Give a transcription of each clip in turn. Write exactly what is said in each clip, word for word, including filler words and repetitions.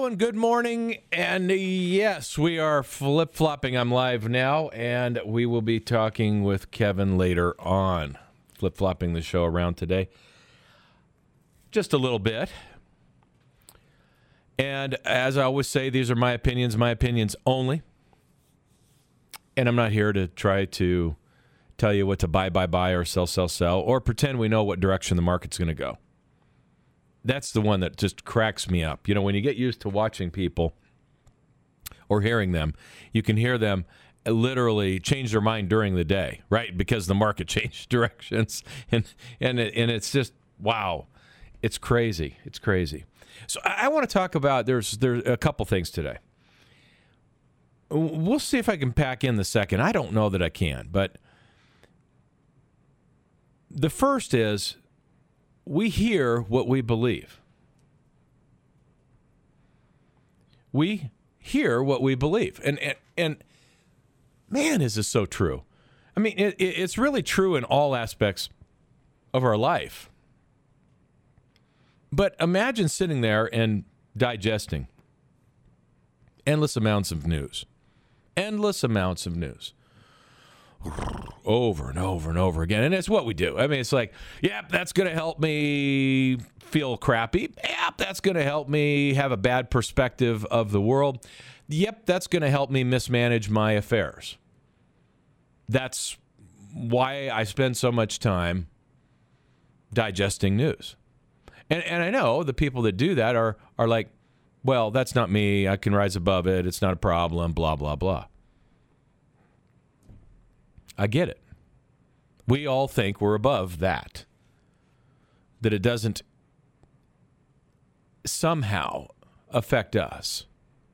Hello and good morning. And yes, we are flip-flopping. I'm live now, and we will be talking with Kevin later on. Flip-flopping the show around today. Just a little bit. And as I always say, these are my opinions, my opinions only. And I'm not here to try to tell you what to buy, buy, buy, or sell, sell, sell, or pretend we know what direction the market's going to go. That's the one that just cracks me up. You know, when you get used to watching people or hearing them, you can hear them literally change their mind during the day, right? Because the market changed directions. And and it, and it's just, wow, it's crazy. It's crazy. So I, I want to talk about, there's, there's a couple things today. We'll see if I can pack in the second. I don't know that I can, but the first is, we hear what we believe. We hear what we believe. And, and, and man, is this so true. I mean, it, it's really true in all aspects of our life. But imagine sitting there and digesting endless amounts of news. Endless amounts of news. Over and over and over again. And it's what we do. I mean, it's like, yep, that's going to help me feel crappy. Yep, that's going to help me have a bad perspective of the world. Yep, that's going to help me mismanage my affairs. That's why I spend so much time digesting news. And and I know the people that do that are are like, well, that's not me. I can rise above it. It's not a problem, blah, blah, blah. I get it. We all think we're above that. That it doesn't somehow affect us.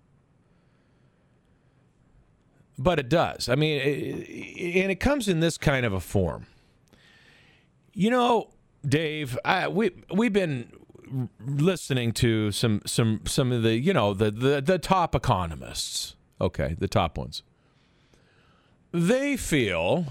But it does. I mean, it, and it comes in this kind of a form. You know, Dave, I, we we've been listening to some some some of the, you know, the the, the top economists. Okay, the top ones. They feel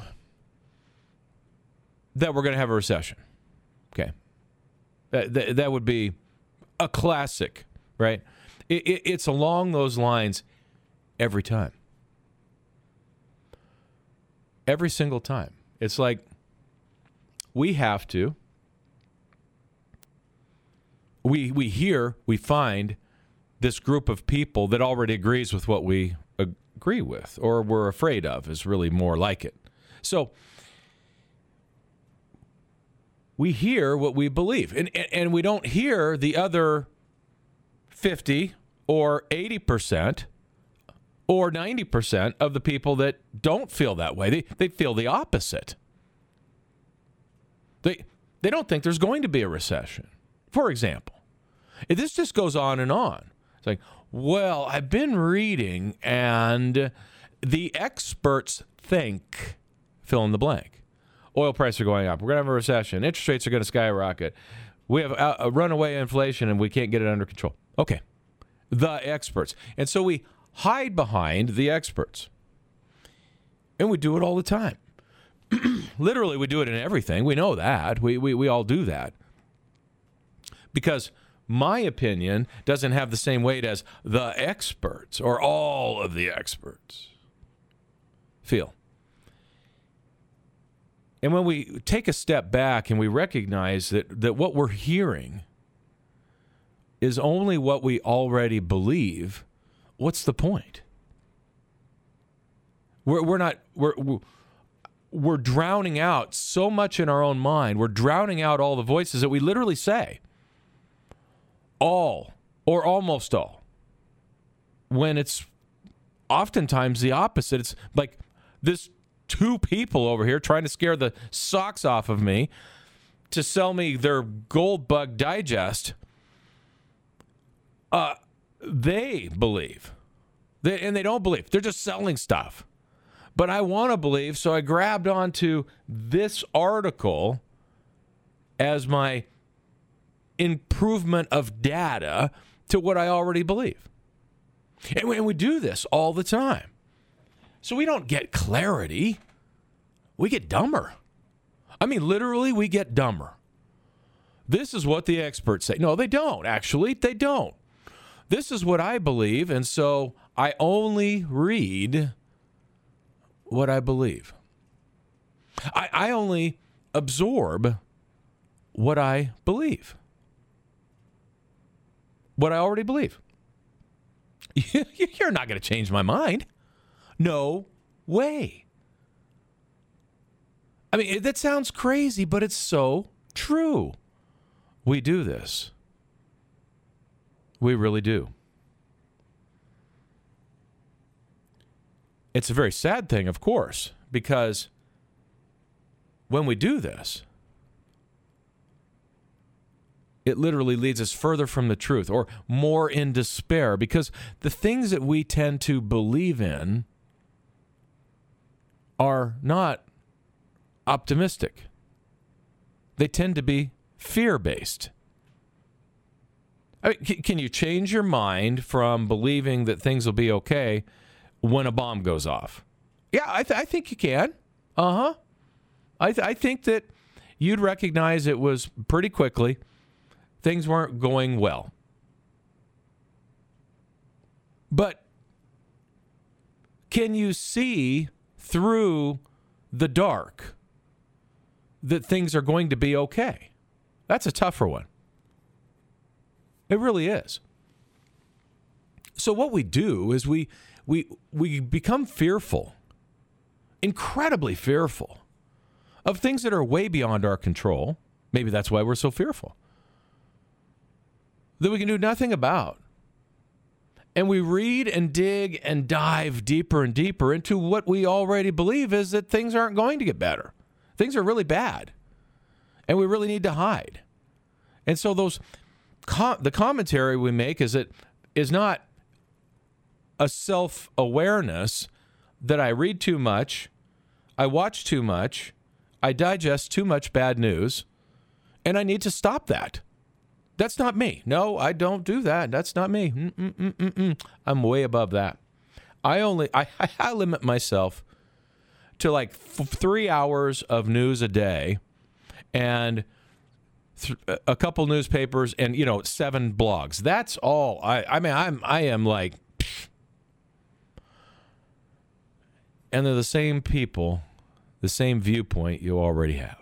that we're going to have a recession. Okay. That, that, that would be a classic, right? It, it, it's along those lines every time. Every single time. It's like we have to, we, we hear, we find this group of people that already agrees with what we agree with, or we're afraid of, is really more like it. So we hear what we believe, and, and and we don't hear the other fifty or eighty percent or ninety percent of the people that don't feel that way. They they feel the opposite. They they don't think there's going to be a recession. For example, if this just goes on and on. It's like, well, I've been reading, and the experts think, fill in the blank. Oil prices are going up. We're going to have a recession. Interest rates are going to skyrocket. We have a, a runaway inflation, and we can't get it under control. Okay. The experts. And so we hide behind the experts. And we do it all the time. Literally, we do it in everything. We know that. We, we, we all do that. Because my opinion doesn't have the same weight as the experts or all of the experts feel. And when we take a step back and we recognize that, that what we're hearing is only what we already believe, what's the point? We're, we're not, we're, we're drowning out so much in our own mind. We're drowning out all the voices that we literally say. All, or almost all, when it's oftentimes the opposite. It's like this two people over here trying to scare the socks off of me to sell me their Gold Bug Digest. Uh, they believe, they, and they don't believe. They're just selling stuff. But I want to believe, so I grabbed onto this article as my improvement of data to what I already believe. And we, and we do this all the time. So we don't get clarity. We get dumber. I mean, literally, we get dumber. This is what the experts say. No, they don't, actually. They don't. this is what I believe, and so I only read what I believe. I, I only absorb what I believe. What I already believe. You're not going to change my mind. No way. I mean, that sounds crazy, but it's so true. We do this. We really do. It's a very sad thing, of course, because when we do this, it literally leads us further from the truth or more in despair, because the things that we tend to believe in are not optimistic. They tend to be fear-based. I mean, c- can you change your mind from believing that things will be okay when a bomb goes off? Yeah, I, th- I think you can. Uh-huh. I, th- I think that you'd recognize it was pretty quickly. Things weren't going well. But can you see through the dark that things are going to be okay? That's a tougher one. It really is. So what we do is we we we become fearful, incredibly fearful, of things that are way beyond our control. Maybe that's why we're so fearful. That we can do nothing about. And we read and dig and dive deeper and deeper into what we already believe is that things aren't going to get better. Things are really bad. And we really need to hide. And so those com- the commentary we make is it is not a self-awareness that I read too much, I watch too much, I digest too much bad news, and I need to stop that. That's not me. No, I don't do that. That's not me. Mm-mm-mm-mm. I'm way above that. I only, I, I limit myself to like f- three hours of news a day and th- a couple newspapers and, you know, seven blogs. That's all. I, I mean, I'm, I am like, pfft. And they're the same people, the same viewpoint you already have.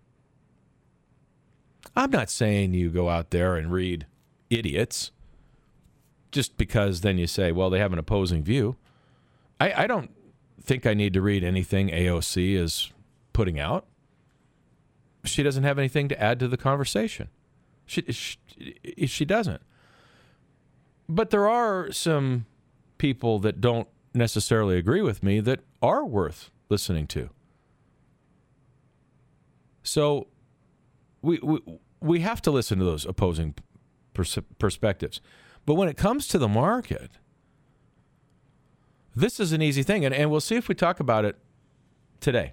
I'm not saying you go out there and read idiots just because then you say, well, they have an opposing view. I, I don't think I need to read anything A O C is putting out. She doesn't have anything to add to the conversation. She, she, she doesn't. But there are some people that don't necessarily agree with me that are worth listening to. So we we, we have to listen to those opposing pers- perspectives. But when it comes to the market, this is an easy thing. And, and we'll see if we talk about it today.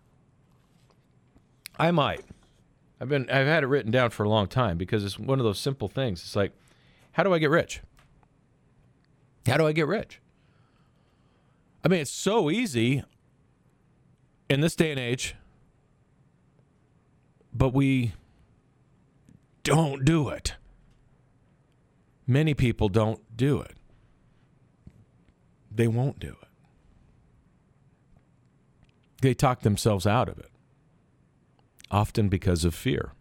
I might. I've been I've had it written down for a long time because it's one of those simple things. It's like, how do I get rich? How do I get rich? I mean, it's so easy in this day and age, but we don't do it. Many people don't do it. They won't do it. They talk themselves out of it, often because of fear.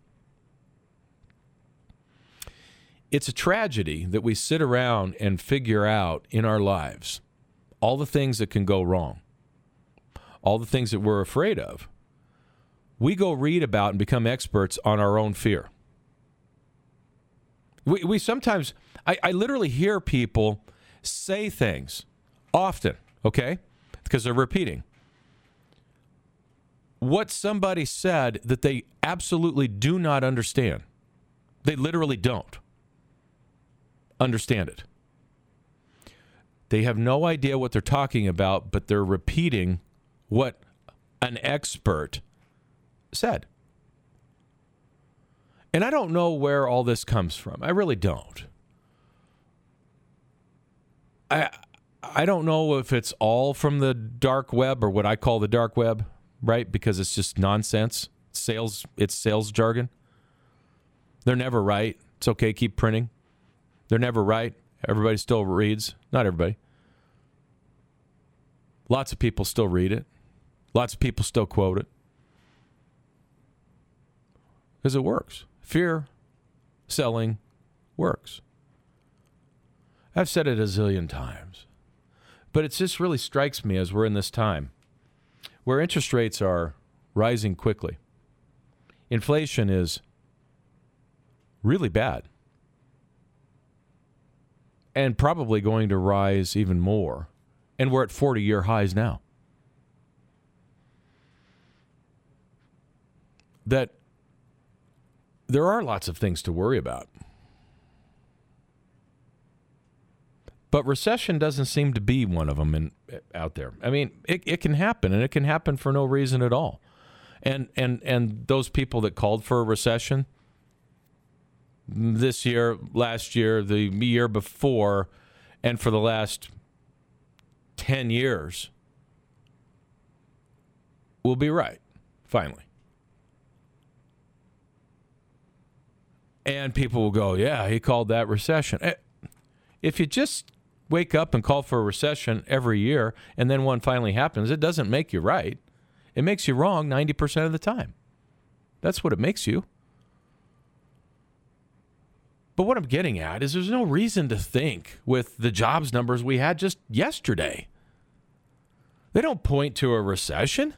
It's a tragedy that we sit around and figure out in our lives all the things that can go wrong, all the things that we're afraid of. We go read about and become experts on our own fear. We, we sometimes, I, I literally hear people say things often, okay, because they're repeating what somebody said that they absolutely do not understand. They literally don't understand it. They have no idea what they're talking about, but they're repeating what an expert said. And I don't know where all this comes from. I really don't. I I don't know if it's all from the dark web or what I call the dark web, right? Because it's just nonsense. Sales, it's sales jargon. They're never right. It's okay, keep printing. They're never right. Everybody still reads. Not everybody. Lots of people still read it. Lots of people still quote it. Because it works. Fear selling works. I've said it a zillion times. But it just really strikes me as we're in this time where interest rates are rising quickly. Inflation is really bad. And probably going to rise even more. And we're at forty-year highs now. That there are lots of things to worry about. But recession doesn't seem to be one of them in, out there. I mean, it, it can happen, and it can happen for no reason at all. And and and those people that called for a recession this year, last year, the year before, and for the last ten years will be right, finally. And people will go, yeah, he called that recession. If you just wake up and call for a recession every year, and then one finally happens, it doesn't make you right. It makes you wrong ninety percent of the time. That's what it makes you. But what I'm getting at is there's no reason to think with the jobs numbers we had just yesterday. They don't point to a recession.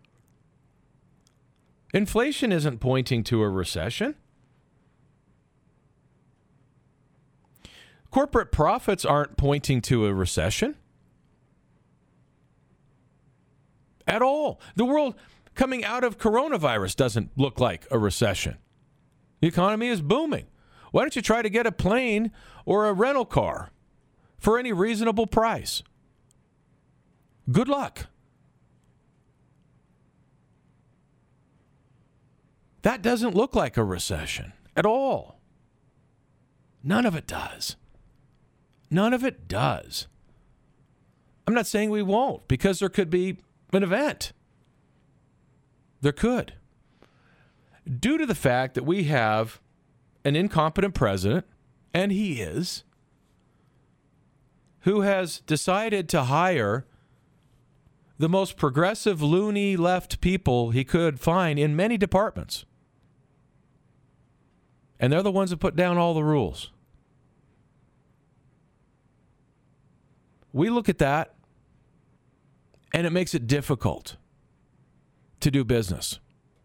Inflation isn't pointing to a recession. Corporate profits aren't pointing to a recession at all. The world coming out of coronavirus doesn't look like a recession. The economy is booming. Why don't you try to get a plane or a rental car for any reasonable price? Good luck. That doesn't look like a recession at all. None of it does. None of it does. I'm not saying we won't, because there could be an event. There could. Due to the fact that we have an incompetent president, and he is, who has decided to hire the most progressive, loony left people he could find in many departments. And they're the ones that put down all the rules. We look at that, and it makes it difficult to do business.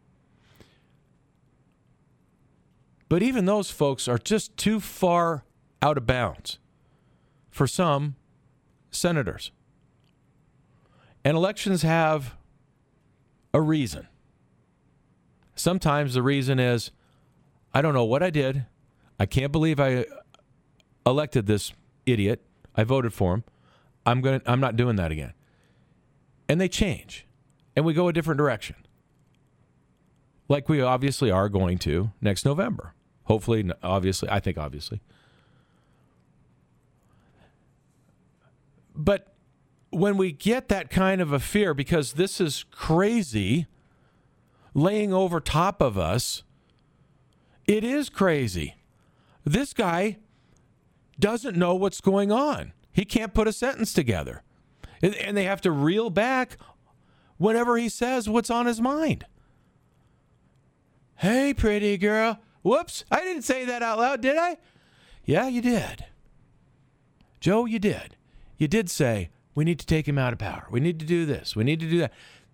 But even those folks are just too far out of bounds for some senators. And elections have a reason. Sometimes the reason is, I don't know what I did. I can't believe I elected this idiot. I voted for him. I'm going to I'm not doing that again. And they change. And we go a different direction. Like we obviously are going to next November. Hopefully, obviously, I think obviously. But when we get that kind of a fear, because this is crazy laying over top of us, it is crazy. This guy doesn't know what's going on. He can't put a sentence together. And they have to reel back whenever he says what's on his mind. Hey, pretty girl. Whoops, I didn't say that out loud, did I? Yeah, you did. Joe, you did. You did say, we need to take him out of power. We need to do this. We need to do that.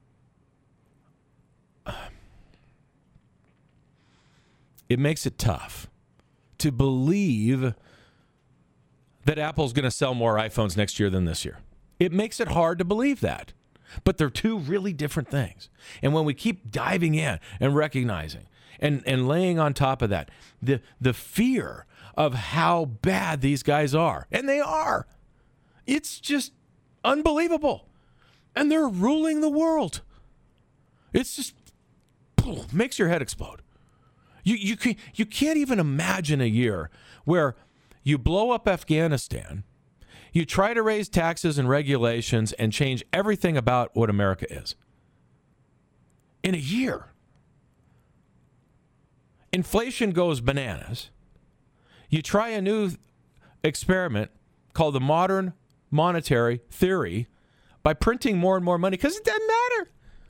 It makes it tough to believe that Apple's going to sell more iPhones next year than this year. It makes it hard to believe that. But they're two really different things. And when we keep diving in and recognizing and, and laying on top of that, the, the fear of how bad these guys are, and they are, it's just unbelievable. And they're ruling the world. It's just makes your head explode. You, you, can, you can't even imagine a year where you blow up Afghanistan, you try to raise taxes and regulations and change everything about what America is. In a year. Inflation goes bananas. You try a new experiment called the modern monetary theory by printing more and more money because it doesn't matter.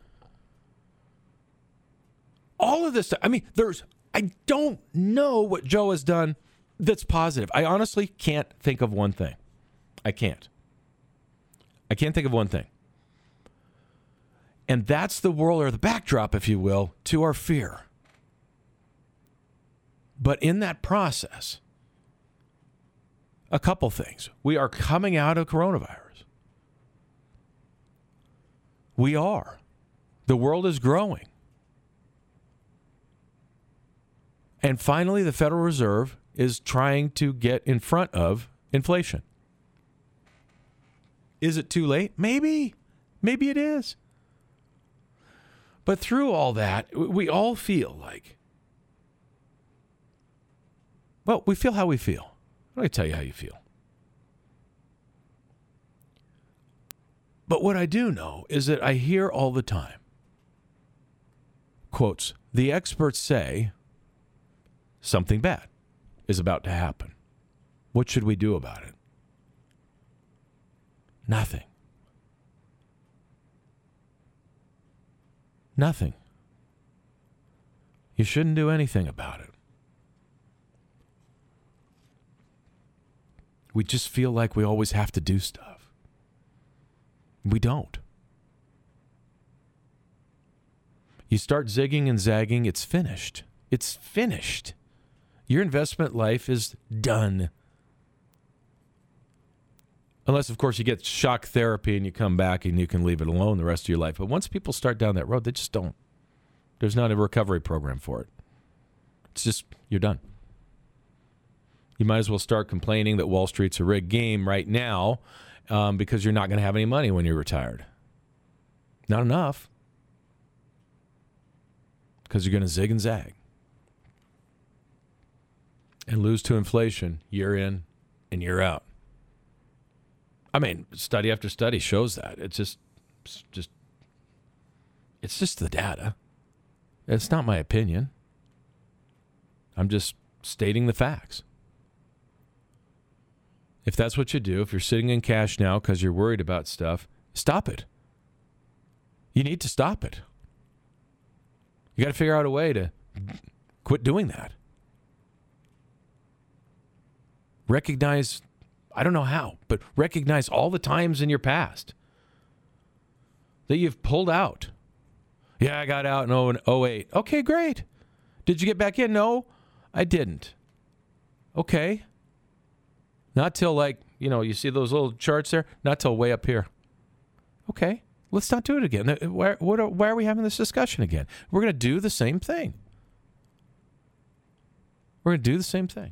All of this stuff. I mean, there's, I don't know what Joe has done that's positive. I honestly can't think of one thing. I can't. I can't think of one thing. And that's the world, or the backdrop, if you will, to our fear. But in that process, a couple things. We are coming out of coronavirus. We are. The world is growing. And finally, the Federal Reserve is trying to get in front of inflation. Is it too late? Maybe. Maybe it is. But through all that, we all feel like, well, we feel how we feel. I'm going to tell you how you feel. But what I do know is that I hear all the time, quotes, the experts say something bad is about to happen. What should we do about it? Nothing. Nothing. You shouldn't do anything about it. We just feel like we always have to do stuff. We don't. You start zigging and zagging, it's finished. It's finished. Your investment life is done. Unless, of course, you get shock therapy and you come back and you can leave it alone the rest of your life. But once people start down that road, they just don't. There's not a recovery program for it. It's just, you're done. You might as well start complaining that Wall Street's a rigged game right now um, because you're not going to have any money when you're retired. Not enough. Because you're going to zig and zag. And lose to inflation year in and year out. I mean, study after study shows that. It's just, it's just, it's just the data. It's not my opinion. I'm just stating the facts. If that's what you do, if you're sitting in cash now because you're worried about stuff, stop it. You need to stop it. You got to figure out a way to quit doing that. Recognize, I don't know how, but recognize all the times in your past that you've pulled out. Yeah, I got out in oh eight. Okay, great. Did you get back in? No, I didn't. Okay. Not till, like, you know, you see those little charts there? Not till way up here. Okay, let's not do it again. Why, what are, why are we having this discussion again? We're going to do the same thing. We're going to do the same thing.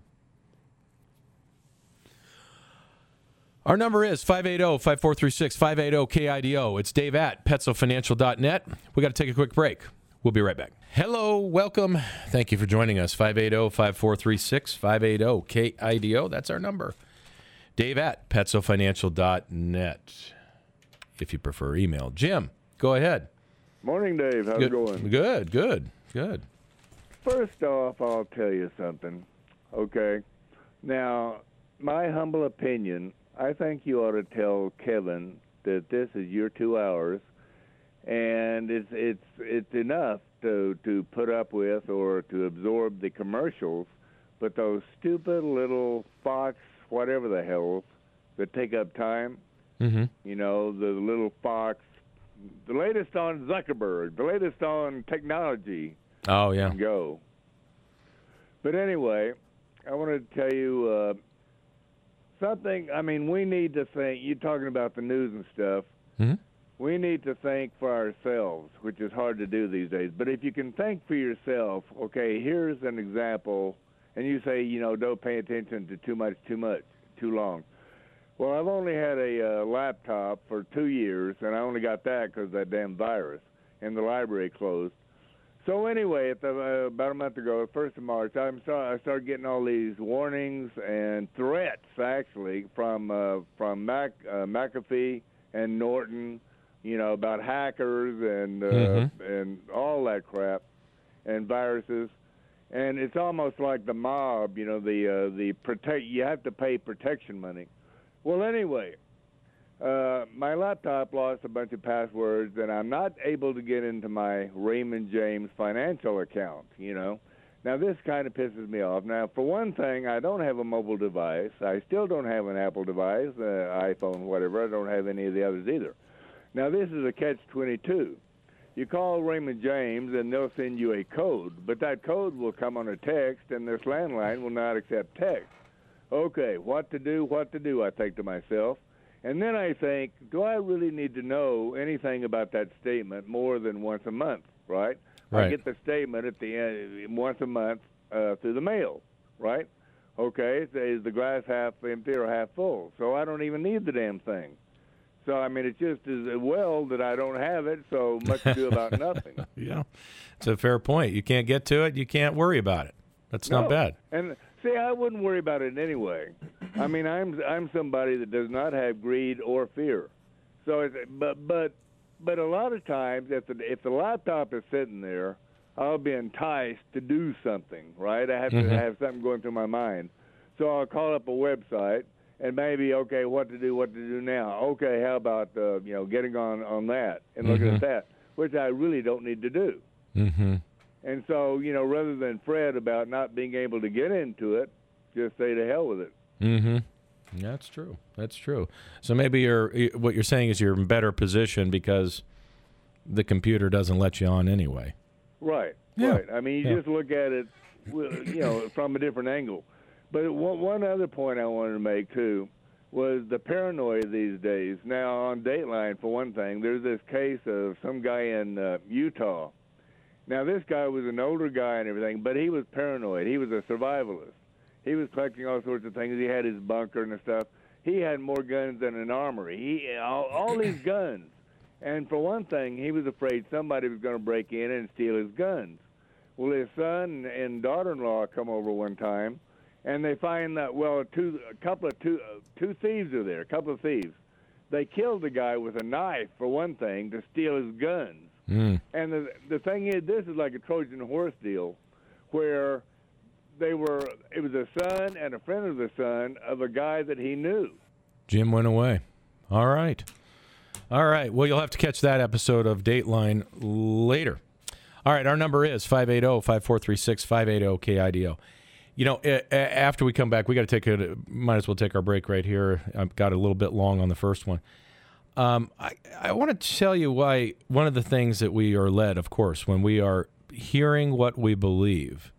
Our number is five eight zero, five four three six, five eight zero K I D O. It's Dave at Petso Financial dot net. We got to take a quick break. We'll be right back. Hello, welcome. Thank you for joining us. five eight zero, five four three six, five eight zero K I D O. That's our number. Dave at Petso Financial dot net. If you prefer email. Jim, go ahead. Morning, Dave. How's good, it going? Good, good, good. First off, I'll tell you something, okay? Now, my humble opinion, I think you ought to tell Kevin that this is your two hours, and it's it's it's enough to to put up with or to absorb the commercials, but those stupid little Fox, whatever the hell, that take up time. Mm-hmm. You know, the little Fox, the latest on Zuckerberg, the latest on technology. Oh yeah. Go. But anyway, I wanted to tell you. Uh, Something, I mean, we need to think, you're talking about the news and stuff, mm-hmm. We need to think for ourselves, which is hard to do these days. But if you can think for yourself, okay, here's an example, and you say, you know, don't pay attention to too much, too much, too long. Well, I've only had a uh, laptop for two years, and I only got that because of that damn virus, and the library closed. So anyway, at the, uh, about a month ago, first of March, I'm start, I started getting all these warnings and threats, actually, from uh, from Mac, uh, McAfee and Norton, you know, about hackers and uh, mm-hmm. and all that crap and viruses. And it's almost like the mob, you know, the uh, the protect. You have to pay protection money. Well, anyway, uh, my laptop lost a bunch of passwords, and I'm not able to get into my Raymond James financial account. You know, now this kind of pisses me off. Now, for one thing, I don't have a mobile device. I still don't have an Apple device, uh, iPhone, whatever. I don't have any of the others either. Now, this is a catch twenty-two. You call Raymond James, and they'll send you a code, but that code will come on a text, and this landline will not accept text. Okay, what to do, what to do, I think to myself. And then I think, do I really need to know anything about that statement more than once a month, right? Right. I get the statement at the end once a month uh, through the mail, right? Okay, so is the glass half empty or half full? So I don't even need the damn thing. So, I mean, it's just as well that I don't have it, so much to do about nothing. Yeah, it's a fair point. You can't get to it, you can't worry about it. That's no. not bad. And, see, I wouldn't worry about it anyway. I mean, I'm I'm somebody that does not have greed or fear. So, it's, but but but a lot of times, if the, if the laptop is sitting there, I'll be enticed to do something, right? I have mm-hmm. to have something going through my mind. So I'll call up a website. And maybe, okay, what to do, what to do now. Okay, how about, uh, you know, getting on, on that and looking mm-hmm. at that, which I really don't need to do. Mm-hmm. And so, you know, rather than fret about not being able to get into it, just say to hell with it. Mm-hmm. That's true. That's true. So maybe you're what you're saying is you're in better position because the computer doesn't let you on anyway. Right, yeah. right. I mean, you yeah. just look at it, you know, from a different angle. But one, one other point I wanted to make, too, was the paranoia these days. Now, on Dateline, for one thing, there's this case of some guy in uh, Utah. Now, this guy was an older guy and everything, but he was paranoid. He was a survivalist. He was collecting all sorts of things. He had his bunker and stuff. He had more guns than an armory. He all, all these guns. And for one thing, he was afraid somebody was going to break in and steal his guns. Well, his son and daughter-in-law come over one time, and they find that, well, two, a couple of two, uh, two thieves are there, a couple of thieves. They killed the guy with a knife, for one thing, to steal his guns. Mm. And the the thing is, this is like a Trojan horse deal, where they were, it was a son and a friend of the son of a guy that he knew. Jim went away. All right. All right. Well, you'll have to catch that episode of Dateline later. All right. Our number is five eight zero, five four three six, five eight zero, K I D O. You know, after we come back, we got to take a, might as well take our break right here. I've got a little bit long on the first one. Um, I, I want to tell you why one of the things that we are led, of course, when we are hearing what we believe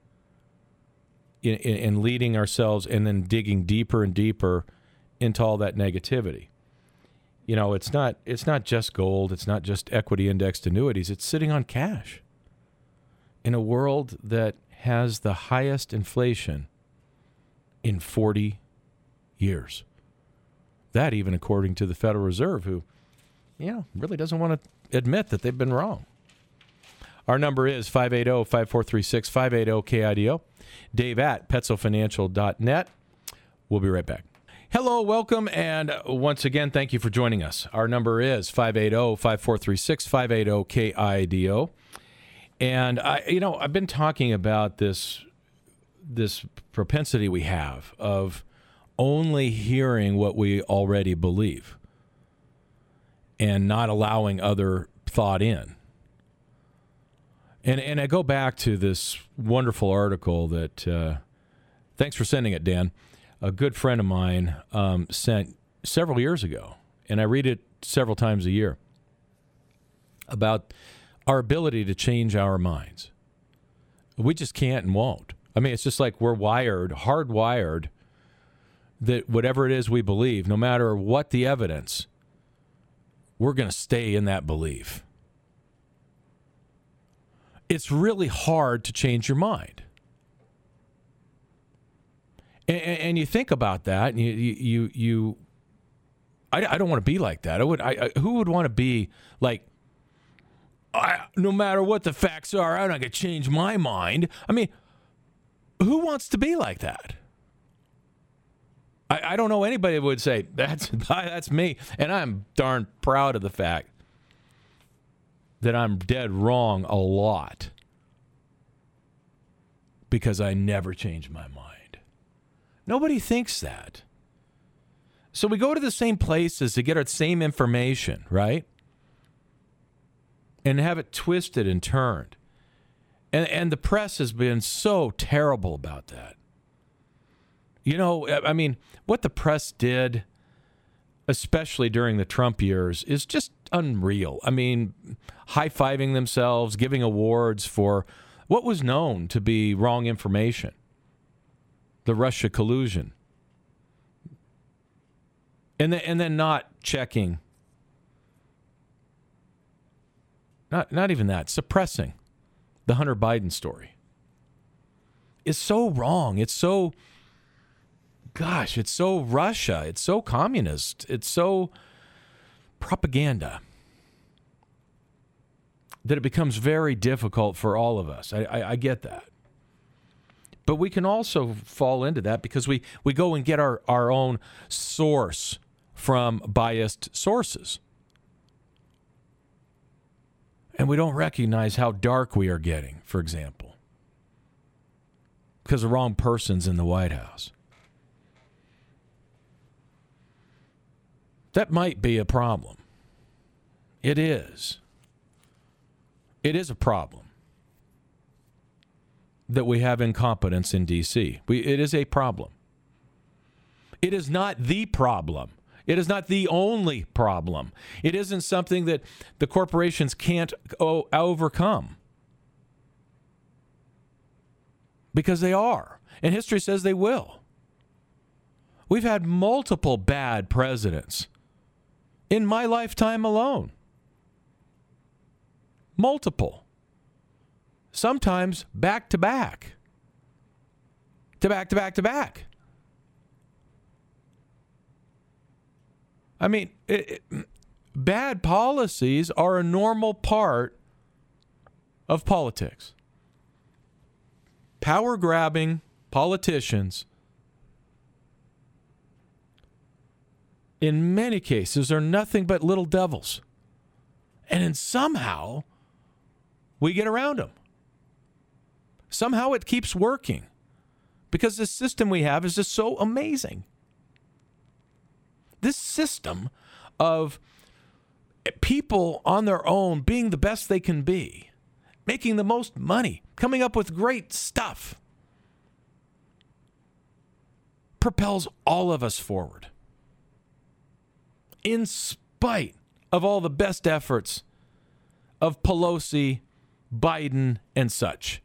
in, in, in leading ourselves and then digging deeper and deeper into all that negativity. You know, it's not it's not just gold. It's not just equity indexed annuities. It's sitting on cash in a world that has the highest inflation in forty years. That even according to the Federal Reserve, who, you know, really doesn't want to admit that they've been wrong. Our number is five eight zero, five four three six, five eight zero, K I D O. Dave at Petzl Financial dot net. We'll be right back. Hello, welcome, and once again, thank you for joining us. Our number is five eight zero, five four three six, five eight zero, K I D O. And I, you know, I've been talking about this this propensity we have of only hearing what we already believe and not allowing other thought in. And and I go back to this wonderful article that, uh, thanks for sending it, Dan. A good friend of mine um, sent several years ago, and I read it several times a year, about our ability to change our minds. We just can't and won't. I mean, it's just like we're wired, hardwired, that whatever it is we believe, no matter what the evidence, we're going to stay in that belief. It's really hard to change your mind. And, and you think about that, and you, you, you I, I don't want to be like that. I would, I, I who would want to be like, I, no matter what the facts are, I'm not going to change my mind. I mean, who wants to be like that? I, I don't know anybody that would say, that's, that's me. And I'm darn proud of the fact that I'm dead wrong a lot. because I never change my mind. Nobody thinks that. So we go to the same places to get our same information, right? And have it twisted and turned. And and the press has been so terrible about that. You know, I mean, what the press did, especially during the Trump years, is just unreal. I mean, high-fiving themselves, giving awards for what was known to be wrong information. The Russia collusion. And then, and then not checking. Not, not even that. Suppressing the Hunter Biden story. It's so wrong. It's so, gosh, it's so Russia. It's so communist. It's so propaganda that it becomes very difficult for all of us. I, I, I get that. But we can also fall into that because we, we go and get our, our own source from biased sources. And we don't recognize how dark we are getting, for example, because the wrong person's in the White House. That might be a problem. It is. It is a problem that we have incompetence in D C. We, it is a problem. It is not the problem. It is not the only problem. It isn't something that the corporations can't o- overcome. Because they are. And history says they will. We've had multiple bad presidents in my lifetime alone. Multiple. Sometimes back to back. To back to back to back. I mean, it, it, bad policies are a normal part of politics. Power-grabbing politicians, in many cases, are nothing but little devils. And then somehow, we get around them. Somehow it keeps working. Because the system we have is just so amazing. This system of people on their own being the best they can be, making the most money, coming up with great stuff, propels all of us forward. In spite of all the best efforts of Pelosi, Biden, and such.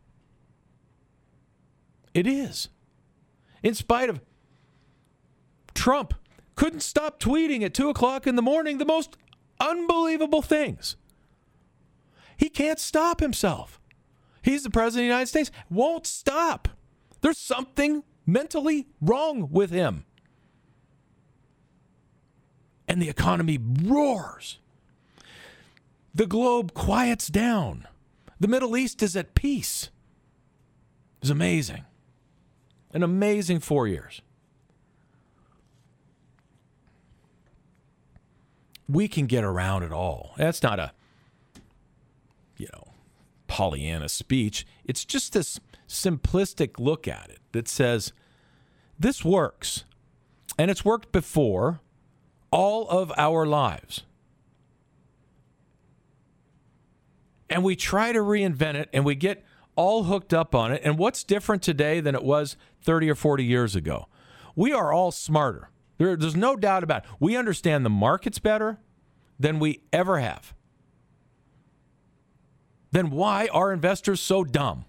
It is. In spite of Trump couldn't stop tweeting at two o'clock in the morning the most unbelievable things. He can't stop himself. He's the president of the United States. Won't stop. There's something mentally wrong with him. And the economy roars. The globe quiets down. The Middle East is at peace. It's amazing. An amazing four years. We can get around it all. That's not a, you know, Pollyanna speech. It's just this simplistic look at it that says, this works. And it's worked before all of our lives. And we try to reinvent it, and we get all hooked up on it. And what's different today than it was thirty or forty years ago? We are all smarter. There, there's no doubt about it. We understand the markets better than we ever have. Then why are investors so dumb?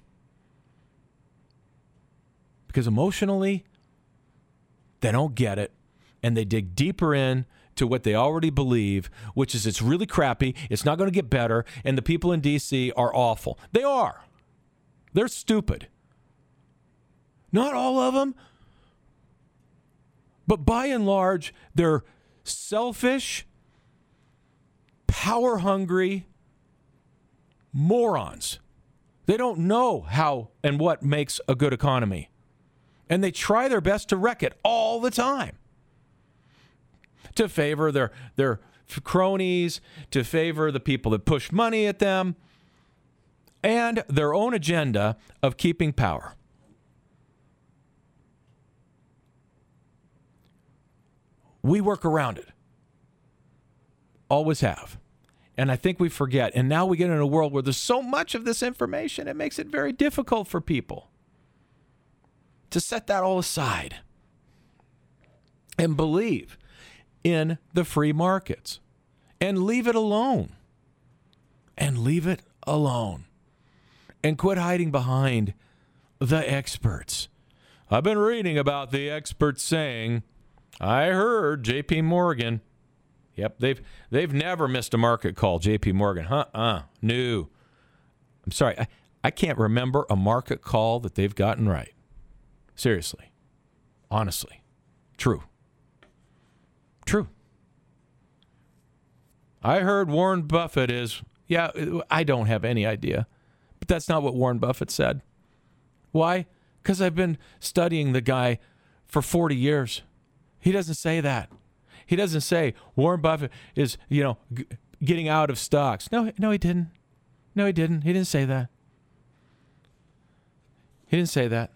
Because emotionally, they don't get it, and they dig deeper in to what they already believe, which is it's really crappy, it's not going to get better, and the people in D C are awful. They are. They're stupid. Not all of them, but by and large, they're selfish, power-hungry morons. They don't know how and what makes a good economy. And they try their best to wreck it all the time. To favor their, their cronies, to favor the people that push money at them, and their own agenda of keeping power. We work around it. Always have. And I think we forget. And now we get in a world where there's so much of this information, it makes it very difficult for people to set that all aside and believe in the free markets and leave it alone. And leave it alone. And quit hiding behind the experts. I've been reading about the experts saying, I heard J P Morgan. Yep, they've they've never missed a market call, J P Morgan. Huh-uh, no. I'm sorry, I, I can't remember a market call that they've gotten right. Seriously. Honestly. True. True. I heard Warren Buffett is, yeah, I don't have any idea. But that's not what Warren Buffett said. Why? Because I've been studying the guy for forty years. He doesn't say that. He doesn't say Warren Buffett is, you know, g- getting out of stocks. No, no, he didn't. No, he didn't. He didn't say that. He didn't say that.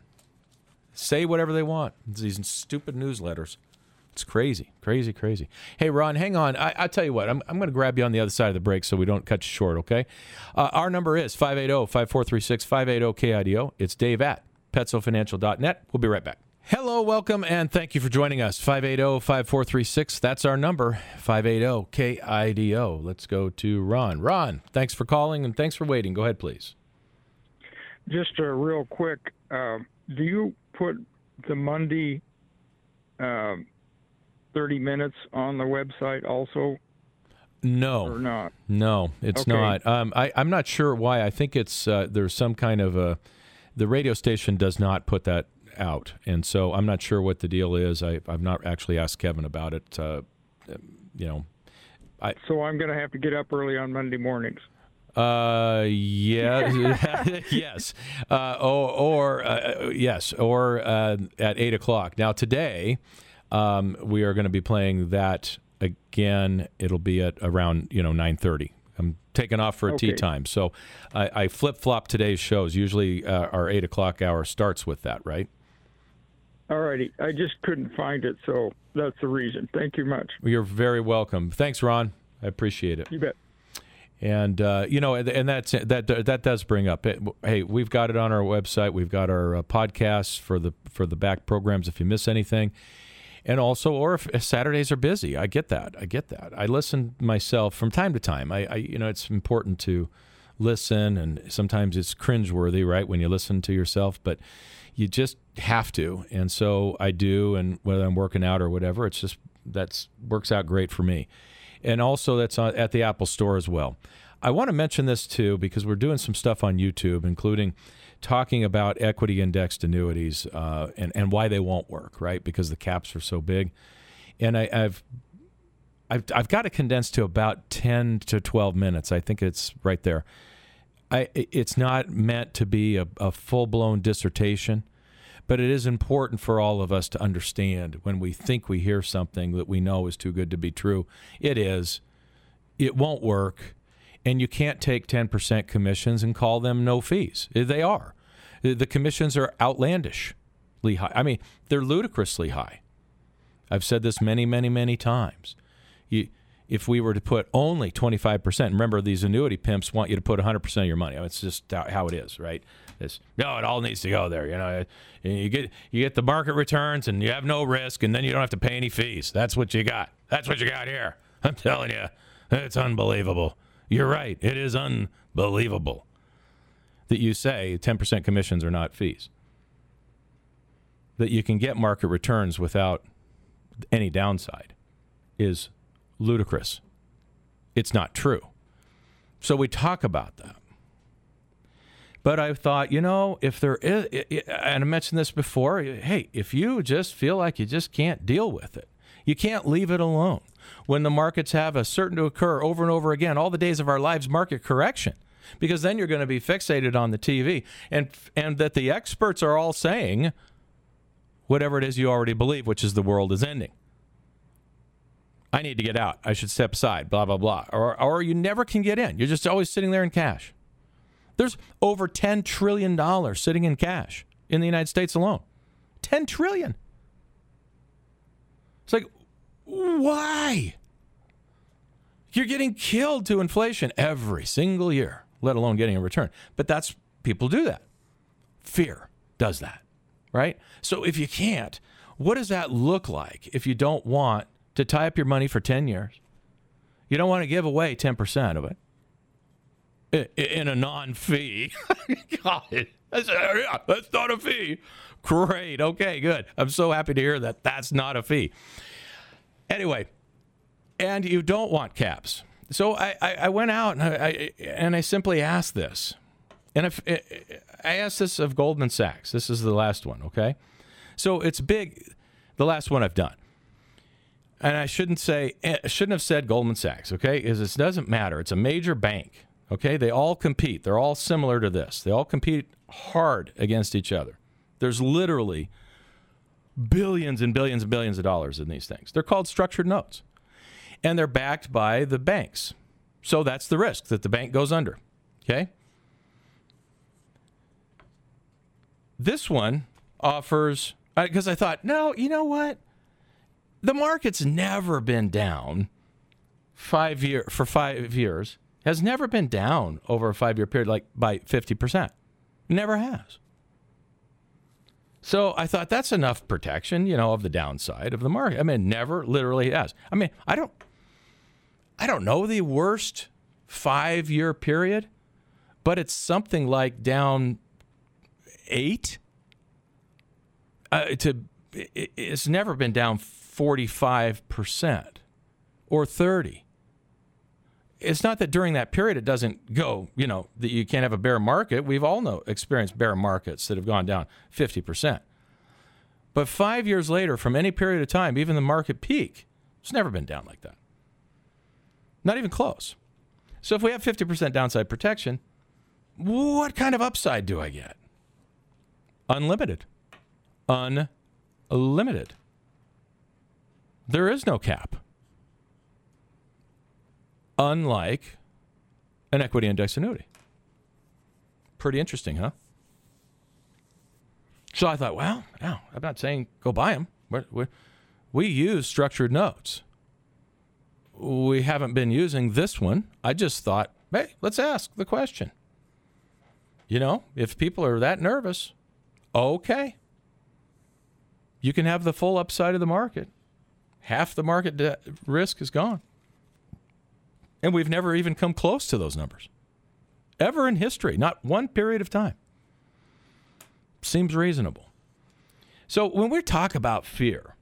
Say whatever they want. These stupid newsletters. It's crazy, crazy, crazy. Hey, Ron, hang on. I, I'll tell you what. I'm, I'm going to grab you on the other side of the break so we don't cut you short, okay? Uh, our number is five eight zero, five four three six, five eight zero K I D O. It's Dave at petso financial dot net. We'll be right back. Hello, welcome, and thank you for joining us. five eight zero, five four three six, that's our number, five eight zero K I D O. Let's go to Ron. Ron, thanks for calling, and thanks for waiting. Go ahead, please. Just uh, real quick, uh, do you put the Monday uh, thirty minutes on the website also? No. Or not? No, it's okay. not. Um, I, I'm not sure why. I think it's uh, there's some kind of a, the radio station does not put that out, and so I'm not sure what the deal is. I, I've not actually asked Kevin about it. Uh, you know, I. So I'm going to have to get up early on Monday mornings. Uh, yeah, yes, uh, or, or uh, yes, or uh, at eight o'clock. Now today, um, we are going to be playing that again. It'll be at around you know nine thirty. I'm taking off for a okay. tea time, so I, I flip flop today's shows. Usually, uh, our eight o'clock hour starts with that, right? All righty. I just couldn't find it, so that's the reason. Thank you much. You're very welcome. Thanks, Ron. I appreciate it. You bet. And uh, you know, and that's that that does bring up it. Hey, we've got it on our website. We've got our uh, podcasts for the for the back programs if you miss anything, and also, or if, if Saturdays are busy, I get that. I get that. I listen myself from time to time. I, I you know, it's important to listen, and sometimes it's cringeworthy, right, when you listen to yourself, but you just have to, and so I do. And whether I'm working out or whatever, it's just that's works out great for me. And also that's on, at the Apple Store as well. I want to mention this too because we're doing some stuff on YouTube, including talking about equity indexed annuities uh, and, and why they won't work, right? Because the caps are so big. And I, I've, I've I've got it condensed to about ten to twelve minutes. I think it's right there. I, it's not meant to be a, a full-blown dissertation, but it is important for all of us to understand when we think we hear something that we know is too good to be true. It is. It won't work. And you can't take ten percent commissions and call them no fees. They are. The commissions are outlandishly high. I mean, they're ludicrously high. I've said this many, many, many times. You, if we were to put only twenty-five percent, remember these annuity pimps want you to put one hundred percent of your money. It's just how it is, right? It's, no, it all needs to go there. You know, you get you get the market returns and you have no risk, and then you don't have to pay any fees. That's what you got. That's what you got here. I'm telling you, it's unbelievable. You're right. It is unbelievable that you say ten percent commissions are not fees. That you can get market returns without any downside is ludicrous. It's not true. So we talk about that. But I thought, you know, if there is, and I mentioned this before, hey, if you just feel like you just can't deal with it, you can't leave it alone. When the markets have a certain to occur over and over again, all the days of our lives, market correction, because then you're going to be fixated on the T V, and and that the experts are all saying whatever it is you already believe, which is the world is ending. I need to get out. I should step aside, blah, blah, blah. Or, or you never can get in. You're just always sitting there in cash. There's over ten trillion dollars sitting in cash in the United States alone. ten trillion dollars. It's like, Why? You're getting killed to inflation every single year, let alone getting a return. But that's, people do that. Fear does that, right? So if you can't, what does that look like if you don't want to tie up your money for ten years? You don't want to give away ten percent of it in a non-fee. God, that's, yeah, that's not a fee. Great. Okay, good. I'm so happy to hear that that's not a fee. Anyway, and you don't want caps. So I, I, I went out and I, I and I simply asked this. And if, I asked this of Goldman Sachs. This is the last one, okay? So it's big, the last one I've done. And I shouldn't say, I shouldn't have said Goldman Sachs, okay? Because it doesn't matter. It's a major bank, okay? They all compete. They're all similar to this. They all compete hard against each other. There's literally billions and billions and billions of dollars in these things. They're called structured notes. And they're backed by the banks. So that's the risk, that the bank goes under, okay? This one offers, because I thought, no, you know what? The market's never been down five year for five years. Has never been down over a five-year period, like by fifty percent. Never has. So I thought that's enough protection, you know, of the downside of the market. I mean, never literally has. I mean, I don't, I don't know the worst five-year period, but it's something like down eight. Uh, to it, it's never been down forty-five percent or thirty. It's not that during that period it doesn't go, you know, that you can't have a bear market. We've all know experienced bear markets that have gone down fifty percent. But five years later, from any period of time, even the market peak, it's never been down like that. Not even close. So if we have fifty percent downside protection, what kind of upside do I get? Unlimited. Unlimited. There is no cap. Unlike an equity index annuity. Pretty interesting, huh? So I thought, well, no, I'm not saying go buy them. We're, we're, we use structured notes. We haven't been using this one. I just thought, hey, let's ask the question. You know, if people are that nervous, okay. You can have the full upside of the market. Half the market de- risk is gone. And we've never even come close to those numbers. Ever in history, not one period of time. Seems reasonable. So when we talk about fear,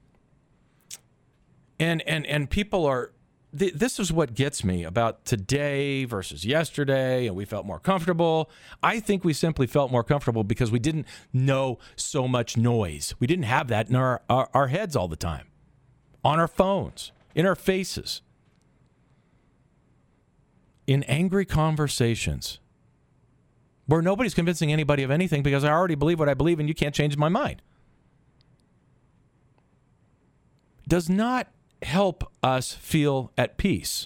and and and people are, th- this is what gets me about today versus yesterday, and we felt more comfortable. I think we simply felt more comfortable because we didn't know so much noise. We didn't have that in our, our, our heads all the time, on our phones, in our faces. In angry conversations where nobody's convincing anybody of anything because I already believe what I believe and you can't change my mind. Does not help us feel at peace.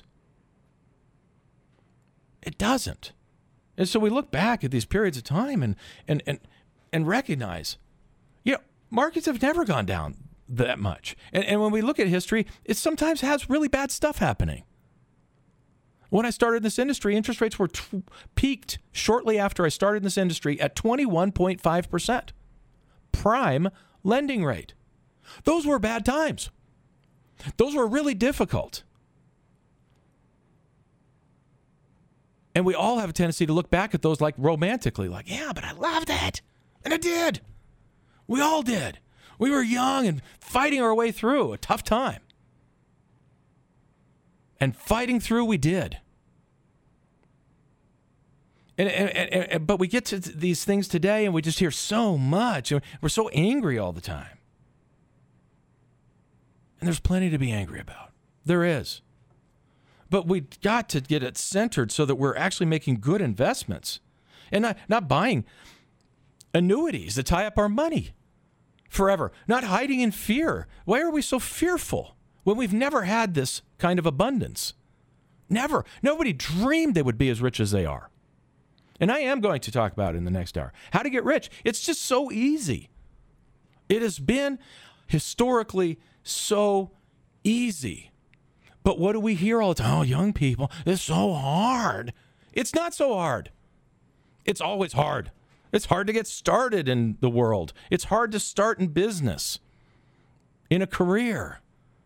It doesn't. And so we look back at these periods of time and and and, and recognize, you know, markets have never gone down that much. And, and when we look at history, it sometimes has really bad stuff happening. When I started in this industry, interest rates were t- peaked shortly after I started in this industry at twenty-one point five percent. Prime lending rate. Those were bad times. Those were really difficult. And we all have a tendency to look back at those like romantically, like, yeah, but I loved it. And I did. We all did. We were young and fighting our way through a tough time. And fighting through we did. And, and, and, and but we get to these things today and we just hear so much. And we're so angry all the time. And there's plenty to be angry about. There is. But we got to get it centered so that we're actually making good investments and not, not buying annuities that tie up our money forever. Not hiding in fear. Why are we so fearful when we've never had this kind of abundance? Never. Nobody dreamed they would be as rich as they are. And I am going to talk about it in the next hour. How to get rich. It's just so easy. It has been historically so easy. But what do we hear all the time? Oh, young people, it's so hard. It's not so hard. It's always hard. It's hard to get started in the world. It's hard to start in business, in a career.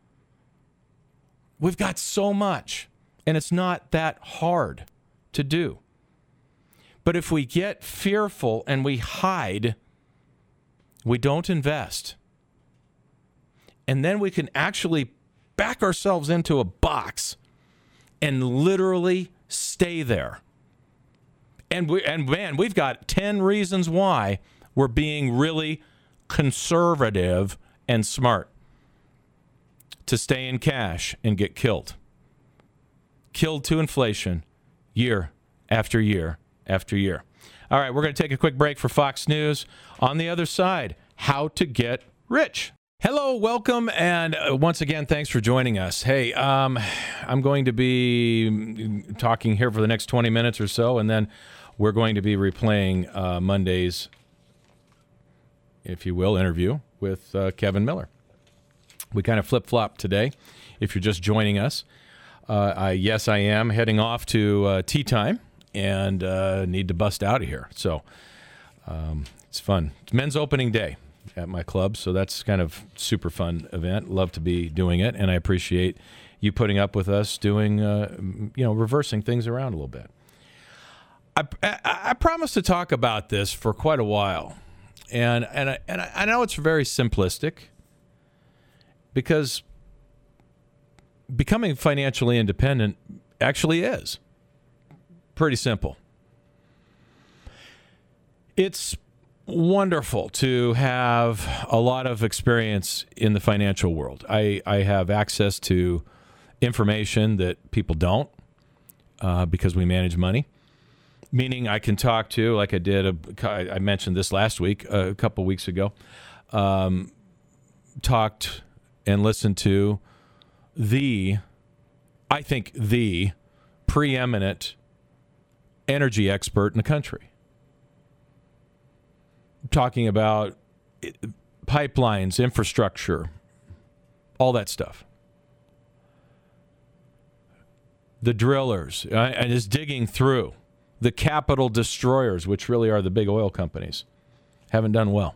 We've got so much, and it's not that hard to do. But if we get fearful and we hide, we don't invest. And then we can actually back ourselves into a box and literally stay there. And we and man, we've got ten reasons why we're being really conservative and smart to stay in cash and get killed. Killed to inflation year after year after year. All right, we're going to take a quick break for Fox News. On the other side, how to get rich. Hello, welcome, and uh, once again, thanks for joining us. Hey, um, I'm going to be talking here for the next twenty minutes or so, and then we're going to be replaying uh, Monday's, if you will, interview with uh, Kevin Miller. We kind of flip-flop today, if you're just joining us. Uh, I, yes, I am heading off to uh, tea time and uh, need to bust out of here. So um, it's fun. It's men's opening day at my club, so that's kind of super fun event. Love to be doing it, and I appreciate you putting up with us doing, uh, you know, reversing things around a little bit. I, I, I promised to talk about this for quite a while, and and I, and I know it's very simplistic because becoming financially independent actually is pretty simple. It's wonderful to have a lot of experience in the financial world. I, I have access to information that people don't uh, because we manage money, meaning I can talk to, like I did, a, I mentioned this last week, a couple weeks ago, um, talked and listened to the, I think, the preeminent energy expert in the country, talking about pipelines, infrastructure, all that stuff. The drillers, uh, and is digging through the capital destroyers, which really are the big oil companies, haven't done well.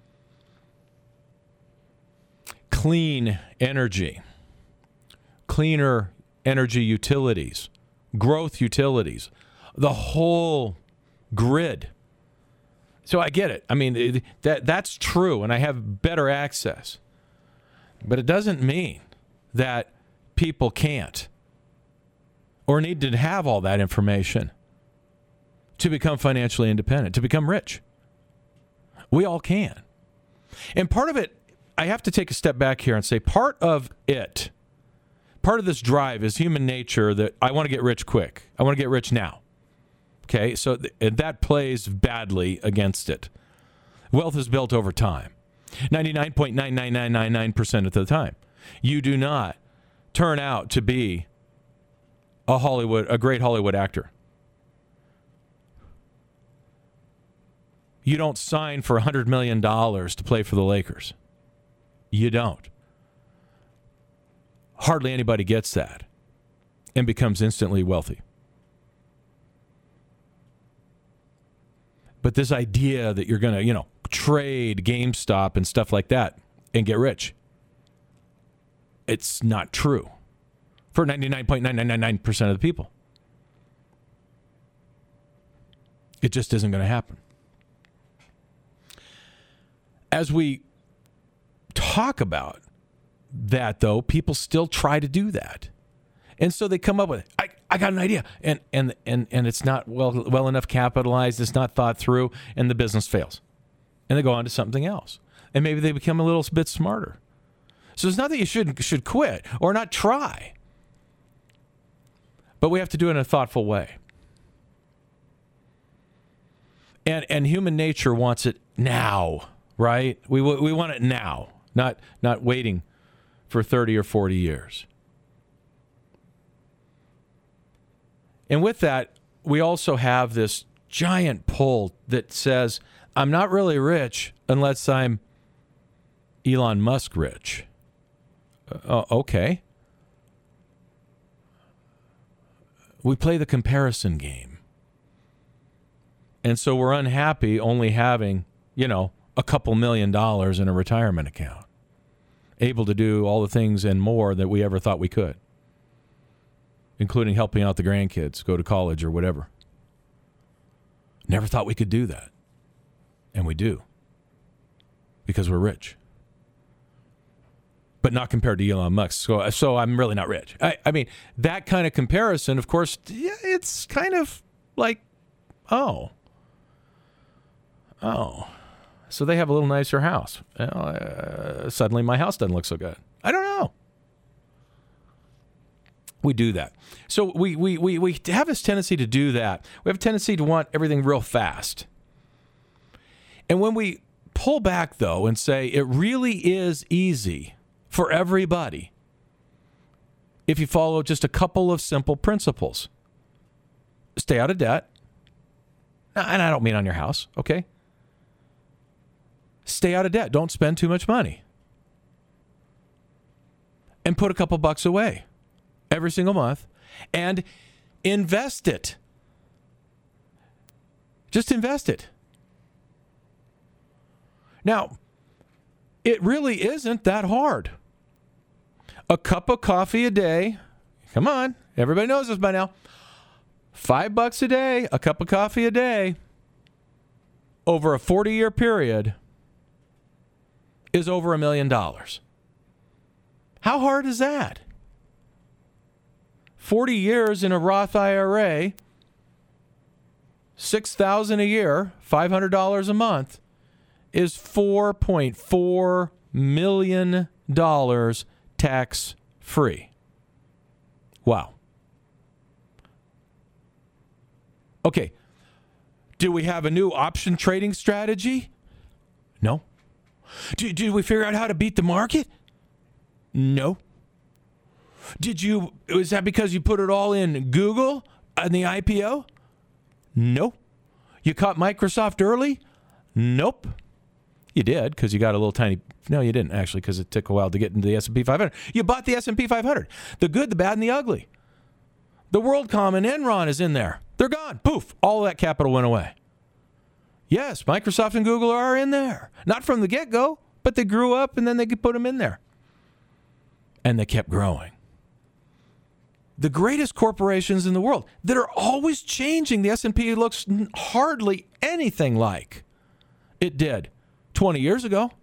Clean energy, cleaner energy utilities, growth utilities, the whole grid. So I get it. I mean, it, that that's true, and I have better access. But it doesn't mean that people can't or need to have all that information to become financially independent, to become rich. We all can. And part of it, I have to take a step back here and say part of it, part of this drive is human nature that I want to get rich quick. I want to get rich now. Okay, so th- that plays badly against it. Wealth is built over time, ninety-nine point nine nine nine nine nine percent of the time. You do not turn out to be a Hollywood, a great Hollywood actor. You don't sign for one hundred million dollars to play for the Lakers. You don't. Hardly anybody gets that and becomes instantly wealthy. But this idea that you're going to, you know, trade GameStop and stuff like that and get rich, it's not true for ninety-nine point nine nine nine nine percent of the people. It just isn't going to happen. As we talk about that, though, people still try to do that. And so they come up with, I, I got an idea, and and and and it's not well well enough capitalized, it's not thought through, and the business fails. And they go on to something else. And maybe they become a little bit smarter. So it's not that you should should quit or not try. But we have to do it in a thoughtful way. And and human nature wants it now, right? We we want it now, not not waiting for thirty or forty years. And with that, we also have this giant pull that says, I'm not really rich unless I'm Elon Musk rich. Uh, okay. We play the comparison game. And so we're unhappy only having, you know, a couple million dollars in a retirement account, able to do all the things and more that we ever thought we could, including helping out the grandkids go to college or whatever. Never thought we could do that. And we do. Because we're rich. But not compared to Elon Musk. So, so I'm really not rich. I, I mean, that kind of comparison, of course, yeah, it's kind of like, oh. Oh. So they have a little nicer house. Well, uh, suddenly my house doesn't look so good. I don't know. We do that. So we, we, we, we have this tendency to do that. We have a tendency to want everything real fast. And when we pull back, though, and say it really is easy for everybody if you follow just a couple of simple principles. Stay out of debt. And I don't mean on your house, okay? Stay out of debt. Don't spend too much money. And put a couple bucks away every single month and invest it. Just invest it. Now, it really isn't that hard. A cup of coffee a day. Come on. Everybody knows this by now. Five bucks a day, a cup of coffee a day, over a forty-year period is over a million dollars. How hard is that? forty years in a Roth I R A, six thousand dollars a year, five hundred dollars a month, is four point four million dollars tax-free. Wow. Okay. Do we have a new option trading strategy? No. Did, did we figure out how to beat the market? No. Did you, was that because you put it all in Google and the I P O? Nope. You caught Microsoft early? Nope. You did because you got a little tiny, no, you didn't actually because it took a while to get into the S and P five hundred. You bought the S and P five hundred. The good, the bad, and the ugly. The WorldCom and Enron is in there. They're gone. Poof. All of that capital went away. Yes, Microsoft and Google are in there. Not from the get-go, but they grew up and then they could put them in there. And they kept growing. The greatest corporations in the world that are always changing. The S and P looks hardly anything like it did twenty years ago.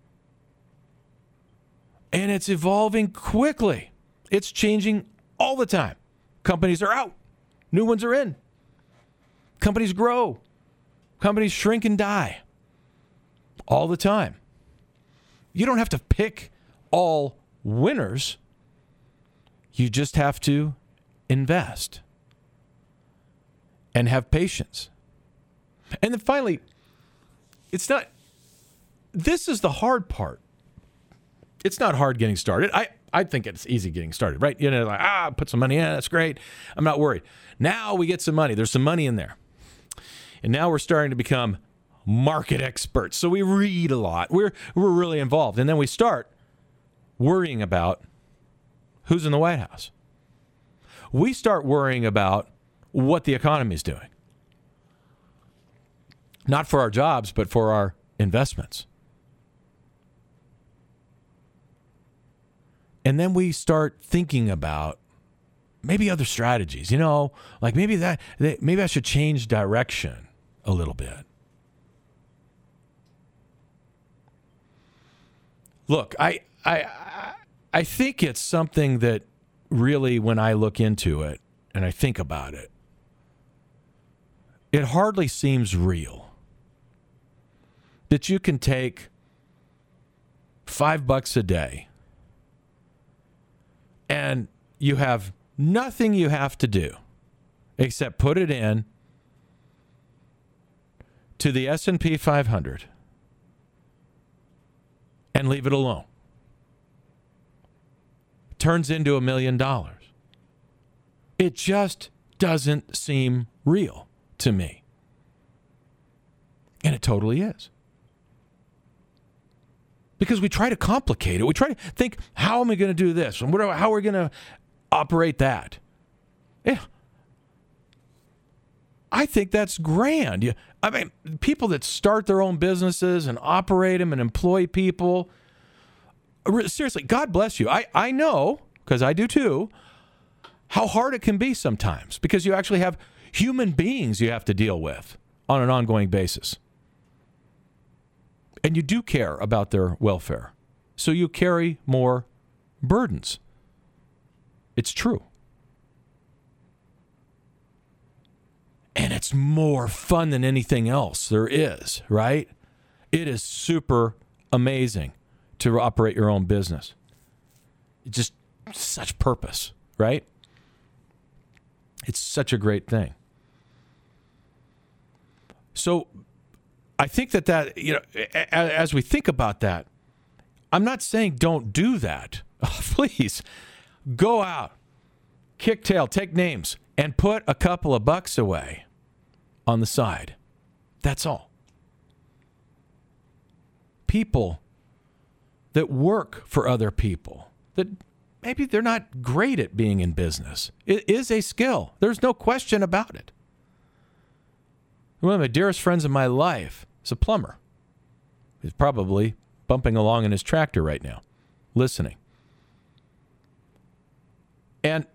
And it's evolving quickly. It's changing all the time. Companies are out. New ones are in. Companies grow. Companies shrink and die all the time. You don't have to pick all winners. You just have to invest and have patience. And then finally, it's not, this is the hard part. It's not hard getting started. I, I think it's easy getting started, right? You know, like, ah, put some money in, that's great. I'm not worried. Now we get some money. There's some money in there. And now we're starting to become market experts. So we read a lot. We're we're really involved. And then we start worrying about who's in the White House. We start worrying about what the economy is doing. Not for our jobs, but for our investments. And then we start thinking about maybe other strategies, you know, like maybe that, maybe I should change direction a little bit. Look, I, I, I think it's something that really, when I look into it and I think about it, it hardly seems real that you can take five bucks a day and you have nothing you have to do except put it in to the S and P five hundred and leave it alone. Turns into a million dollars. It just doesn't seem real to me. And it totally is. Because we try to complicate it. We try to think, how am I going to do this? And what are, how are we going to operate that? Yeah. I think that's grand. You, I mean, people that start their own businesses and operate them and employ people, seriously, God bless you. I, I know, because I do too, how hard it can be sometimes because you actually have human beings you have to deal with on an ongoing basis. And you do care about their welfare. So you carry more burdens. It's true. And it's more fun than anything else there is, right? It is super amazing to operate your own business. It's just such purpose, right? It's such a great thing. So I think that that, you know, as we think about that, I'm not saying don't do that. Oh, please go out, kick tail, take names, and put a couple of bucks away on the side. That's all. People that work for other people, that maybe they're not great at being in business. It is a skill. There's no question about it. One of my dearest friends in my life is a plumber. He's probably bumping along in his tractor right now, listening. And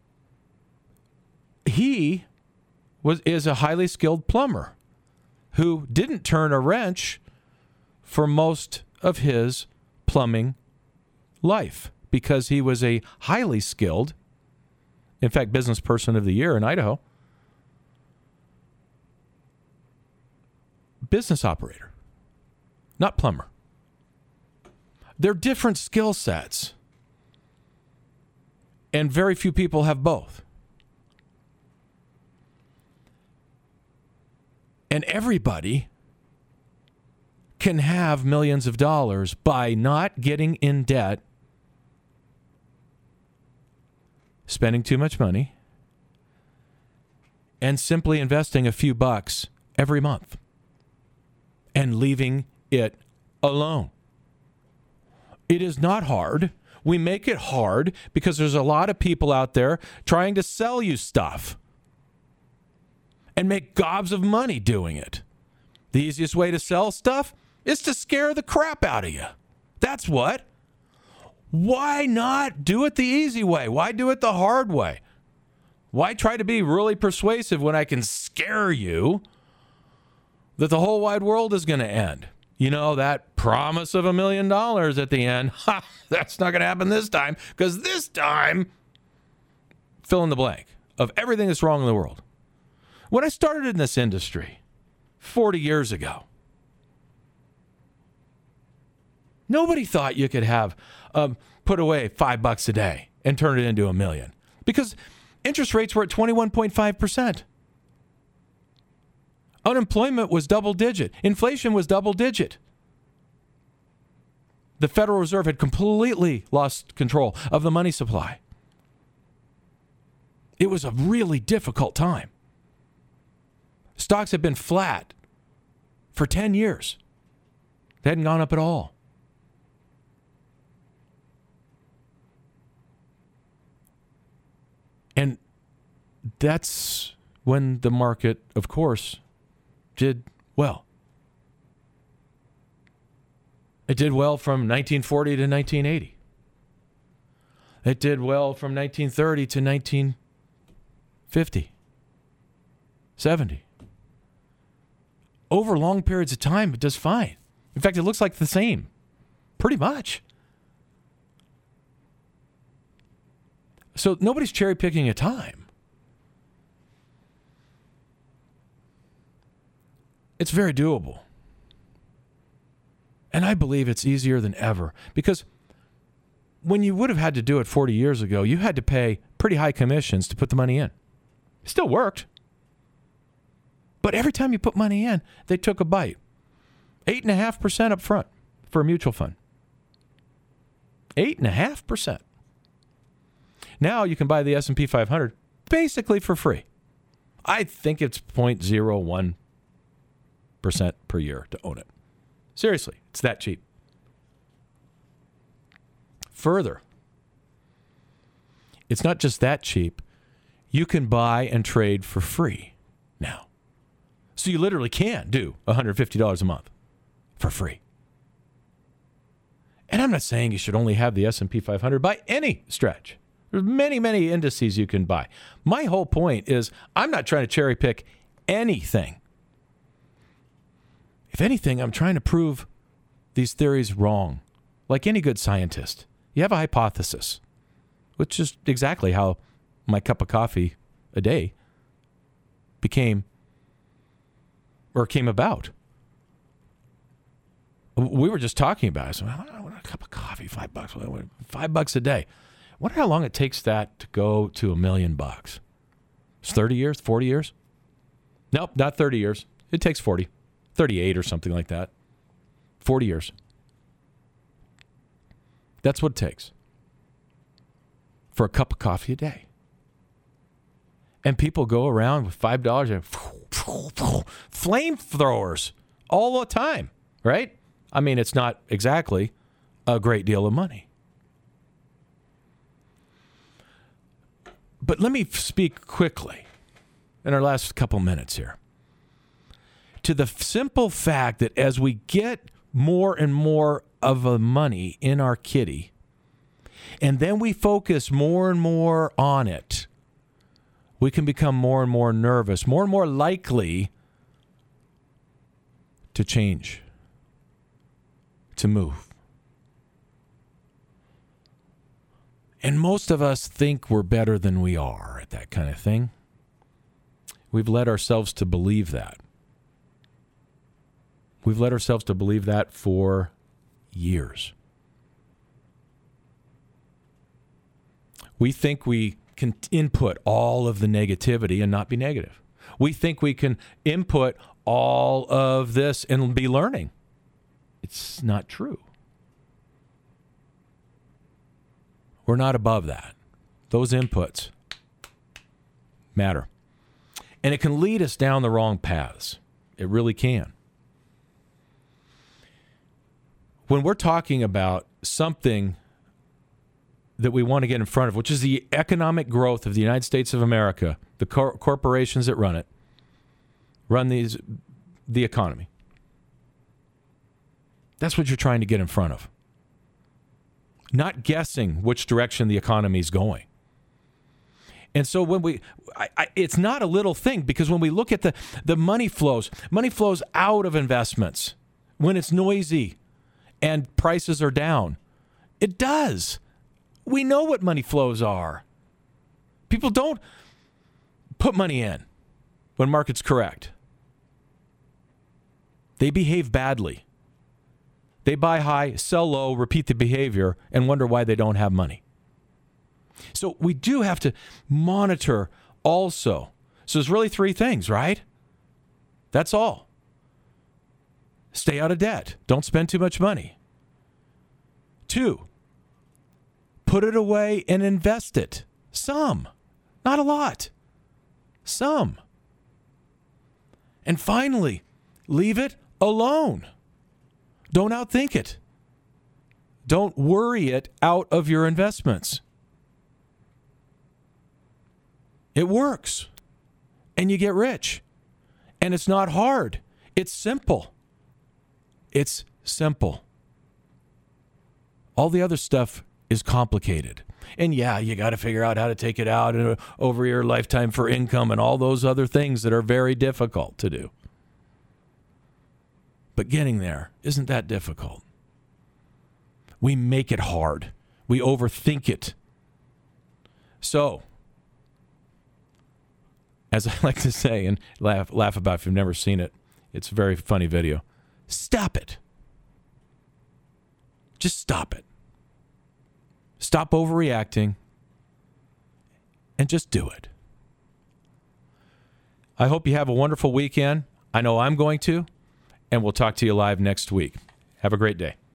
he was is a highly skilled plumber who didn't turn a wrench for most of his plumbing life because he was a highly skilled, in fact, business person of the year in Idaho, business operator, not plumber. They're different skill sets, and very few people have both. And everybody can have millions of dollars by not getting in debt, spending too much money, and simply investing a few bucks every month and leaving it alone. It is not hard. We make it hard because there's a lot of people out there trying to sell you stuff and make gobs of money doing it. The easiest way to sell stuff is to scare the crap out of you. That's what. Why not do it the easy way? Why do it the hard way? Why try to be really persuasive when I can scare you that the whole wide world is going to end? You know, that promise of a million dollars at the end, ha, that's not going to happen this time, because this time, fill in the blank of everything that's wrong in the world. When I started in this industry forty years ago, nobody thought you could have um, put away five bucks a day and turn it into a million, because interest rates were at twenty-one point five percent. Unemployment was double digit. Inflation was double digit. The Federal Reserve had completely lost control of the money supply. It was a really difficult time. Stocks had been flat for ten years. They hadn't gone up at all. And that's when the market, of course, did well. It did well from nineteen forty to nineteen eighty. It did well from nineteen thirty to nineteen fifty, seventy. Over long periods of time, it does fine. In fact, it looks like the same, pretty much. So nobody's cherry picking a time. It's very doable. And I believe it's easier than ever, because when you would have had to do it forty years ago, you had to pay pretty high commissions to put the money in. It still worked. But every time you put money in, they took a bite. eight point five percent up front for a mutual fund. eight point five percent. Now you can buy the S and P five hundred basically for free. I think it's zero point zero one percent per year to own it. Seriously, it's that cheap. further. It's not just that cheap. You can buy and trade for free now. So you literally can do one hundred fifty dollars a month for free. And I'm not saying you should only have the S and P five hundred by any stretch. There's many, many indices you can buy. My whole point is I'm not trying to cherry pick anything. If anything, I'm trying to prove these theories wrong. Like any good scientist, you have a hypothesis, which is exactly how my cup of coffee a day became or came about. We were just talking about it. So, I want a cup of coffee, five bucks, five bucks a day. I wonder how long it takes that to go to a million bucks. It's thirty years, forty years? Nope, not thirty years. It takes forty, thirty-eight or something like that. forty years. That's what it takes for a cup of coffee a day. And people go around with five dollars and flamethrowers all the time, right? I mean, it's not exactly a great deal of money. But let me speak quickly in our last couple minutes here to the simple fact that as we get more and more of the money in our kitty, and then we focus more and more on it, we can become more and more nervous, more and more likely to change, to move. And most of us think we're better than we are at that kind of thing. We've led ourselves to believe that. We've led ourselves to believe that for years. We think we can input all of the negativity and not be negative. We think we can input all of this and be learning. It's not true. We're not above that. Those inputs matter. And it can lead us down the wrong paths. It really can. When we're talking about something that we want to get in front of, which is the economic growth of the United States of America, the cor- corporations that run it, run these, the economy. That's what you're trying to get in front of. Not guessing which direction the economy is going. And so when we, I, I, it's not a little thing, because when we look at the, the money flows, money flows out of investments when it's noisy and prices are down. It does. We know what money flows are. People don't put money in when market's correct. They behave badly. They buy high, sell low, repeat the behavior, and wonder why they don't have money. So we do have to monitor also. So there's really three things, right? That's all. Stay out of debt. Don't spend too much money. Two, put it away and invest it. Some. Not a lot. Some. And finally, leave it alone. Don't outthink it. Don't worry it out of your investments. It works. And you get rich. And it's not hard. It's simple. It's simple. All the other stuff is complicated. And yeah, you got to figure out how to take it out and, uh, over your lifetime for income and all those other things that are very difficult to do. But getting there isn't that difficult. We make it hard. We overthink it. So, as I like to say and laugh, laugh about if you've never seen it, it's a very funny video. Stop it. Just stop it. Stop overreacting and just do it. I hope you have a wonderful weekend. I know I'm going to. And we'll talk to you live next week. Have a great day.